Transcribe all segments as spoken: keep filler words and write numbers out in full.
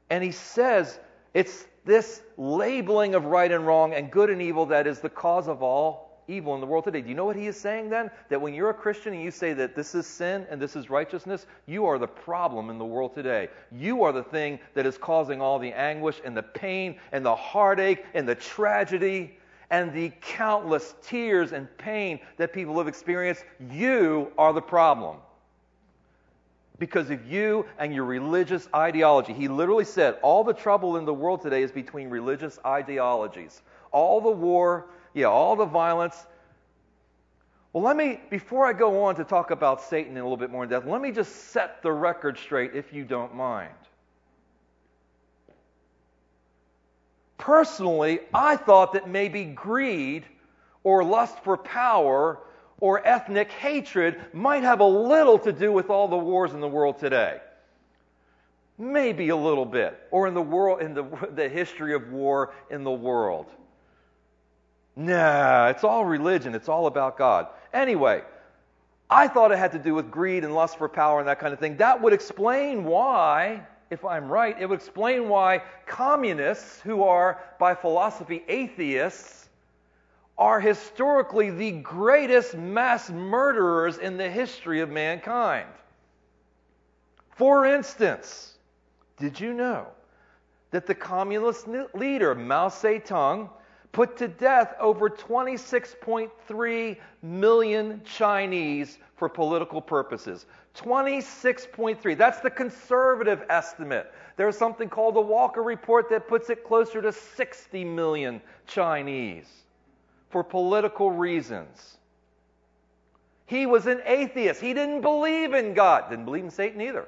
And he says it's this labeling of right and wrong and good and evil that is the cause of all evil in the world today. Do you know what he is saying then? That when you're a Christian and you say that this is sin and this is righteousness, you are the problem in the world today. You are the thing that is causing all the anguish and the pain and the heartache and the tragedy and the countless tears and pain that people have experienced. You are the problem. Because of you and your religious ideology. He literally said, all the trouble in the world today is between religious ideologies. All the war, yeah, all the violence. Well, let me, before I go on to talk about Satan in a little bit more in depth, let me just set the record straight, if you don't mind. Personally, I thought that maybe greed or lust for power or ethnic hatred might have a little to do with all the wars in the world today. Maybe a little bit. Or in the world, in the, the history of war in the world. Nah, it's all religion. It's all about God. Anyway, I thought it had to do with greed and lust for power and that kind of thing. That would explain why, if I'm right, it would explain why communists, who are by philosophy atheists, are historically the greatest mass murderers in the history of mankind. For instance, did you know that the communist leader Mao Zedong put to death over twenty-six point three million Chinese for political purposes? twenty-six point three. That's the conservative estimate. There's something called the Walker Report that puts it closer to sixty million Chinese. For political reasons. He was an atheist. He didn't believe in God. Didn't believe in Satan either.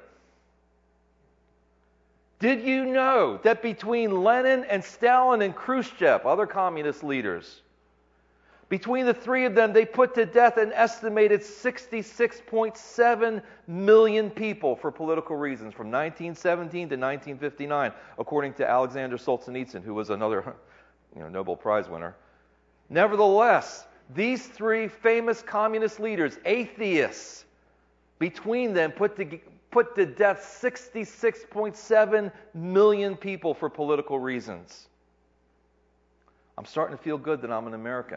Did you know that between Lenin and Stalin and Khrushchev, other communist leaders, between the three of them, they put to death an estimated sixty-six point seven million people for political reasons from nineteen seventeen to nineteen fifty-nine, according to Alexander Solzhenitsyn, who was another you know, Nobel Prize winner. Nevertheless, these three famous communist leaders, atheists, between them put to, put to death sixty-six point seven million people for political reasons. I'm starting to feel good that I'm an American.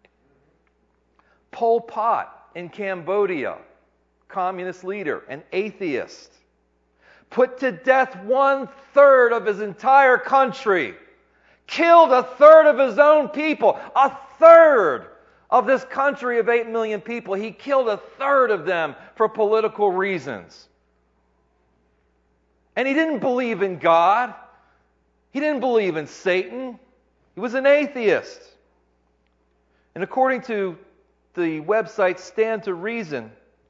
Pol Pot in Cambodia, communist leader, an atheist, put to death one-third of his entire country. Killed a third of his own people. A third of this country of eight million people. He killed a third of them for political reasons. And he didn't believe in God. He didn't believe in Satan. He was an atheist. And according to the website Stand to Reason,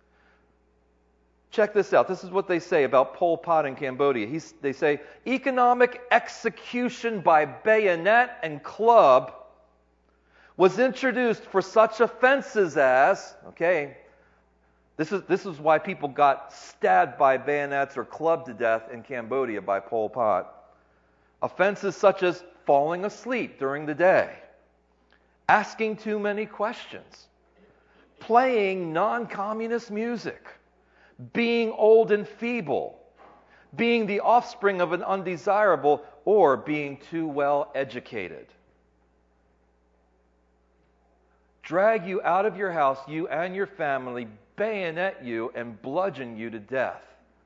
check this out. This is what they say about Pol Pot in Cambodia. He's, they say, economic execution by bayonet and club was introduced for such offenses as, okay, this is, this is why people got stabbed by bayonets or clubbed to death in Cambodia by Pol Pot. Offenses such as falling asleep during the day, asking too many questions, playing non-communist music, being old and feeble, being the offspring of an undesirable, or being too well educated. Drag you out of your house, you and your family, bayonet you, and bludgeon you to death.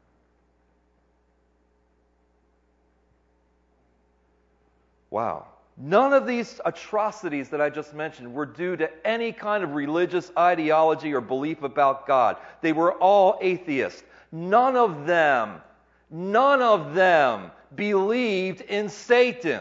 Wow. None of these atrocities that I just mentioned were due to any kind of religious ideology or belief about God. They were all atheists. None of them, none of them believed in Satan.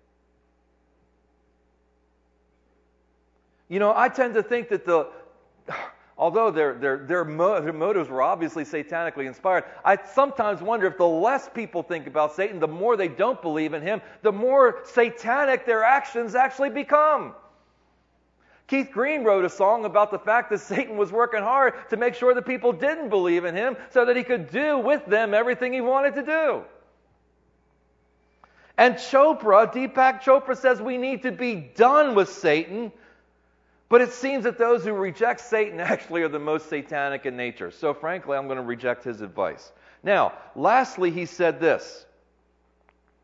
You know, I tend to think that the, although their, their, their, mo- their motives were obviously satanically inspired, I sometimes wonder if the less people think about Satan, the more they don't believe in him, the more satanic their actions actually become. Keith Green wrote a song about the fact that Satan was working hard to make sure that people didn't believe in him so that he could do with them everything he wanted to do. And Chopra, Deepak Chopra says we need to be done with Satan. But it seems that those who reject Satan actually are the most satanic in nature. So frankly, I'm going to reject his advice. Now, lastly, he said this.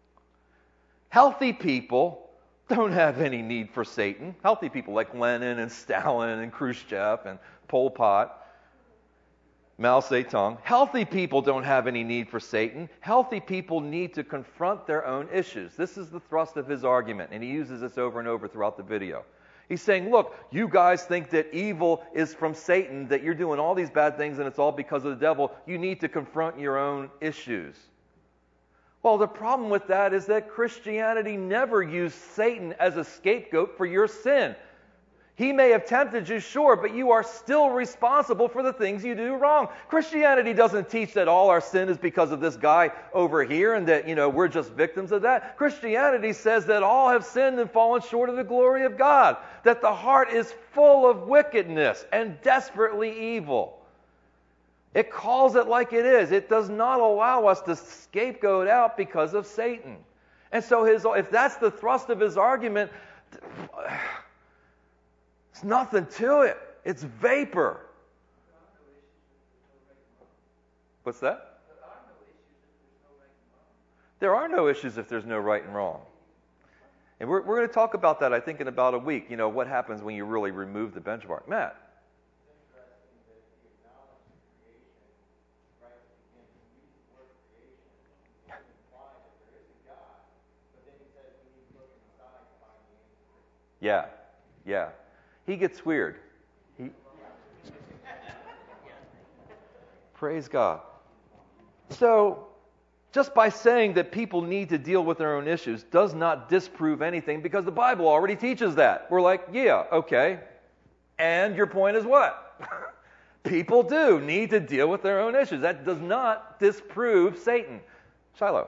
Healthy people don't have any need for Satan. Healthy people like Lenin and Stalin and Khrushchev and Pol Pot, Mao Zedong. Healthy people don't have any need for Satan. Healthy people need to confront their own issues. This is the thrust of his argument, and he uses this over and over throughout the video. He's saying, look, you guys think that evil is from Satan, that you're doing all these bad things and it's all because of the devil. You need to confront your own issues. Well, the problem with that is that Christianity never used Satan as a scapegoat for your sin. He may have tempted you, sure, but you are still responsible for the things you do wrong. Christianity doesn't teach that all our sin is because of this guy over here and that, you know, we're just victims of that. Christianity says that all have sinned and fallen short of the glory of God, that the heart is full of wickedness and desperately evil. It calls it like it is. It does not allow us to scapegoat out because of Satan. And so his, if that's the thrust of his argument, it's nothing to it. It's vapor. What's that? There are no issues if there's no right and wrong. And we're, we're going to talk about that, I think, in about a week. You know, what happens when you really remove the benchmark. Matt? Yeah, yeah. He gets weird. He... Praise God. So, just by saying that people need to deal with their own issues does not disprove anything, because the Bible already teaches that. We're like, yeah, okay. And your point is what? People do need to deal with their own issues. That does not disprove Satan. Shiloh.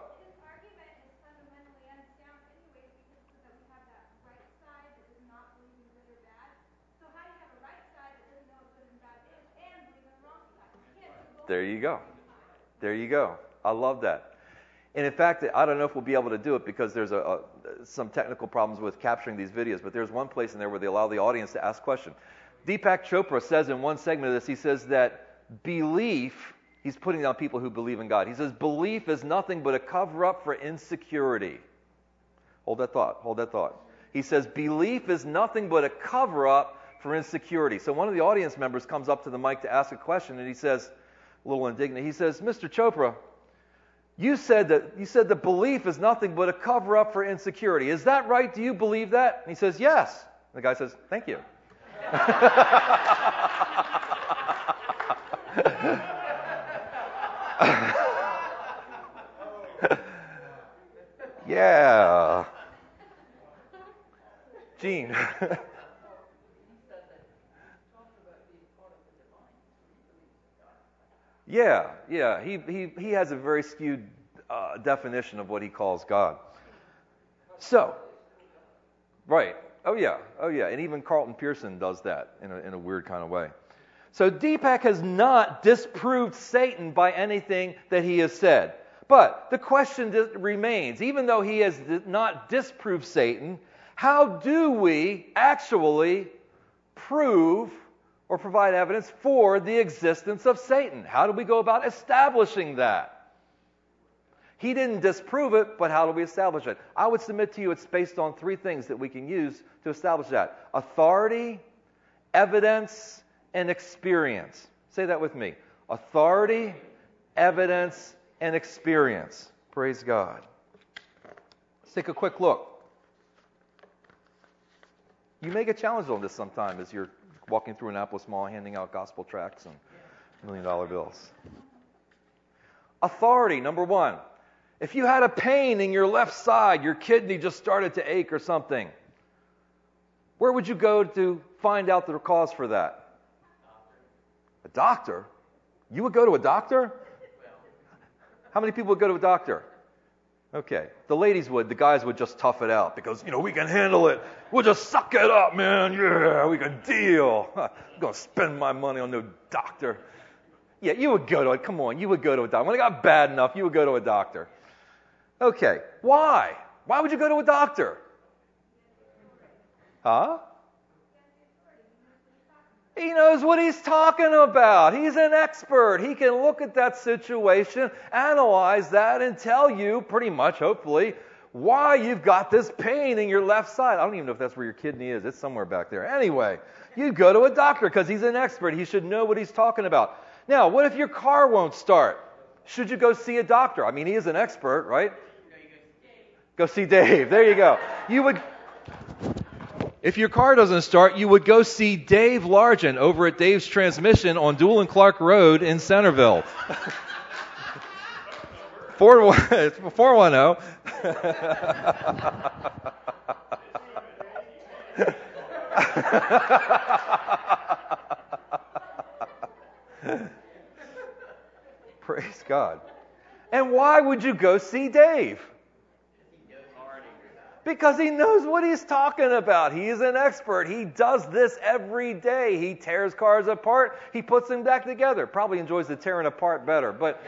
There you go. There you go. I love that. And in fact, I don't know if we'll be able to do it because there's a, a, some technical problems with capturing these videos, but there's one place in there where they allow the audience to ask questions. Deepak Chopra says in one segment of this, he says that belief, he's putting down people who believe in God. He says belief is nothing but a cover-up for insecurity. Hold that thought. Hold that thought. He says belief is nothing but a cover-up for insecurity. So one of the audience members comes up to the mic to ask a question, and he says, a little indignant, he says, Mister Chopra, you said that you said that belief is nothing but a cover-up for insecurity. Is that right? Do you believe that? And he says, yes. And the guy says, thank you. Yeah. Gene. Yeah, yeah. He, he, he has a very skewed uh, definition of what he calls God. So, right. Oh, yeah. Oh, yeah. And even Carlton Pearson does that in a, in a weird kind of way. So Deepak has not disproved Satan by anything that he has said. But the question remains, even though he has not disproved Satan, how do we actually prove or provide evidence for the existence of Satan? How do we go about establishing that? He didn't disprove it, but how do we establish it? I would submit to you it's based on three things that we can use to establish that. Authority, evidence, and experience. Say that with me. Authority, evidence, and experience. Praise God. Let's take a quick look. You may get challenged on this sometime as you're walking through Annapolis Mall handing out gospel tracts and million dollar bills. Authority, number one. If you had a pain in your left side, your kidney just started to ache or something, where would you go to find out the cause for that? A doctor? You would go to a doctor? How many people would go to a doctor? Okay. The ladies would. The guys would just tough it out because, you know, we can handle it. We'll just suck it up, man. Yeah, we can deal. I'm going to spend my money on no doctor. Yeah, you would go to it. Come on. You would go to a doctor. When it got bad enough, you would go to a doctor. Okay. Why? Why would you go to a doctor? Huh? He knows what he's talking about. He's an expert. He can look at that situation, analyze that, and tell you pretty much, hopefully, why you've got this pain in your left side. I don't even know if that's where your kidney is. It's somewhere back there. Anyway, you go to a doctor because he's an expert. He should know what he's talking about. Now, what if your car won't start? Should you go see a doctor? I mean, he is an expert, right? Go see Dave. There you go. You would, if your car doesn't start, you would go see Dave Largent over at Dave's Transmission on Duell and Clark Road in Centerville. four one zero. Praise God. And why would you go see Dave? Because he knows what he's talking about. He is an expert. He does this every day. He tears cars apart. He puts them back together. Probably enjoys the tearing apart better. But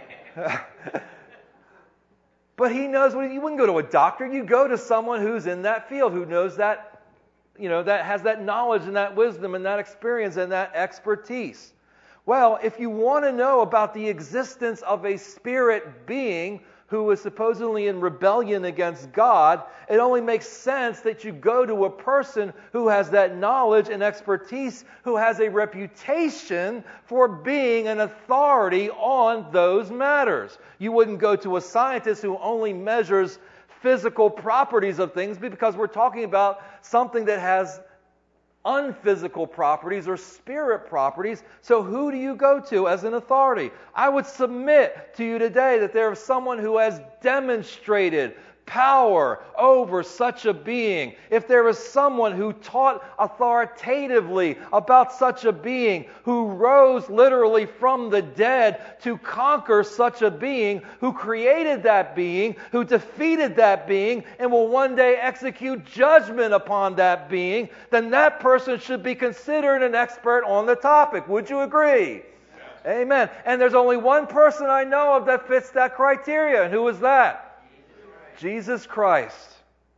but he knows what you wouldn't go to a doctor. You go to someone who's in that field, who knows that, you know, that has that knowledge and that wisdom and that experience and that expertise. Well, if you want to know about the existence of a spirit being who is supposedly in rebellion against God, it only makes sense that you go to a person who has that knowledge and expertise, who has a reputation for being an authority on those matters. You wouldn't go to a scientist who only measures physical properties of things, because we're talking about something that has unphysical properties or spirit properties. So who do you go to as an authority? I would submit to you today that there is someone who has demonstrated power over such a being. If there is someone who taught authoritatively about such a being, who rose literally from the dead to conquer such a being, who created that being, who defeated that being, and will one day execute judgment upon that being, then that person should be considered an expert on the topic. Would you agree? Yes. Amen. And there's only one person I know of that fits that criteria, and who is that? Jesus Christ.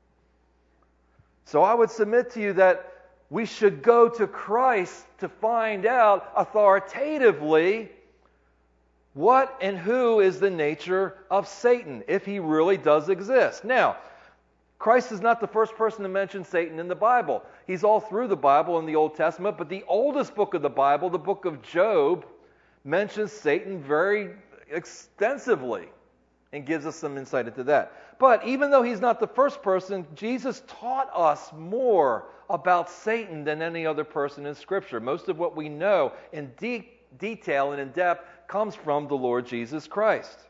So I would submit to you that we should go to Christ to find out authoritatively what and who is the nature of Satan, if he really does exist. Now, Christ is not the first person to mention Satan in the Bible. He's all through the Bible in the Old Testament, but the oldest book of the Bible, the book of Job, mentions Satan very extensively and gives us some insight into that. But even though he's not the first person, Jesus taught us more about Satan than any other person in Scripture. Most of what we know in de- detail and in depth comes from the Lord Jesus Christ.